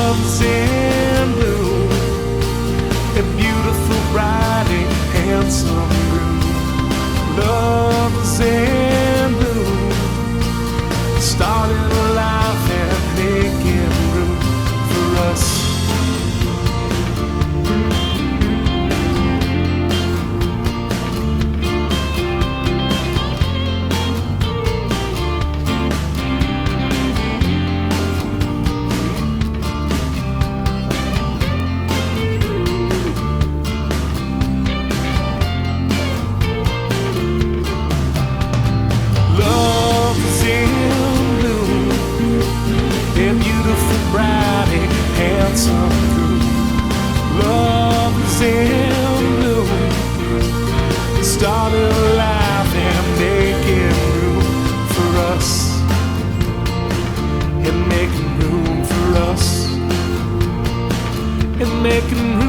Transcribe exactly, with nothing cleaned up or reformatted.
love's in bloom, a beautiful, bright, and handsome groom. Love's in bloom, starting a life and making room for us. Love is in bloom, starting a life and making room for us, and making room for us, and making